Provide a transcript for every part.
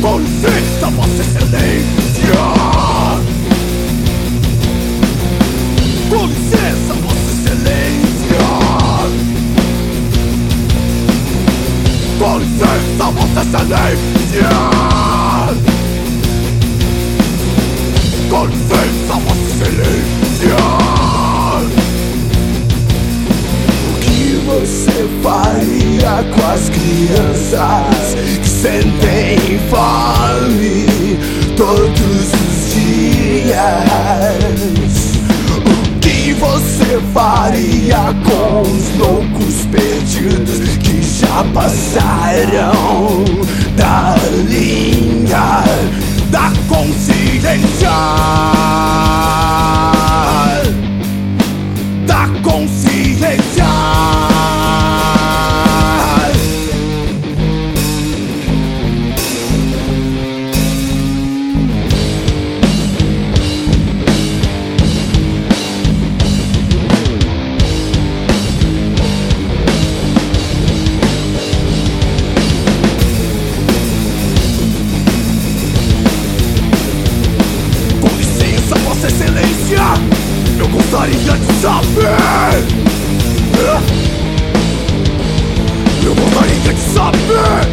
Com licença, Vossa Excelência. Com licença, Vossa Excelência. Com licença, Vossa Excelência. Com licença, Vossa Excelência. O que você faria com as crianças que sentem fome todos os dias? O que você faria com os loucos perdidos que já passaram da linha da consciência? Da consciência. Excelência, eu gostaria de saber. Eu gostaria de saber.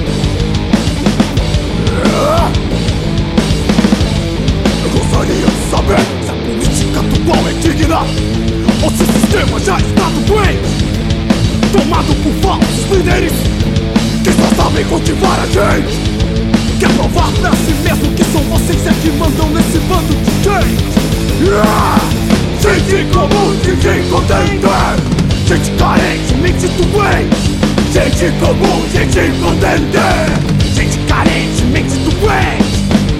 Eu gostaria de saber se a política atual é digna ou se o sistema já está doente, tomado por falsos líderes que só sabem cultivar a gente. Quer provar pra si mesmo que são vocês é que mandam nesse bando de gente. Gente comum, gente contente, gente carente, mente doente. Gente comum, gente contente, gente carente, mente doente.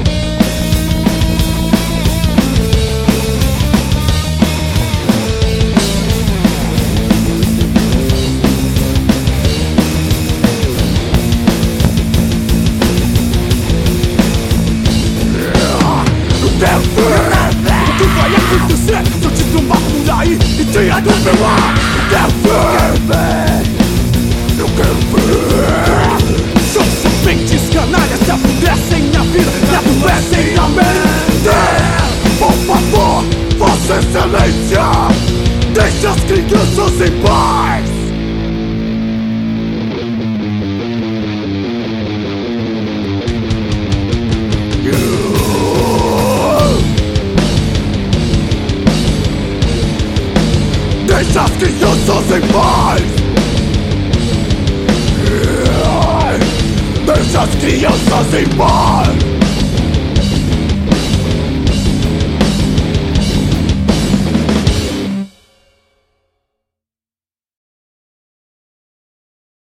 O que vai acontecer se eu te trombar por aí e te atropelar? Eu quero ver, eu quero ver. São serpentes canalhas se apodrecem a vida e adoecem a mente. Por favor, Vossa Excelência, deixe as crianças em paz. Deixa as crianças em paz. Deixa as crianças em paz.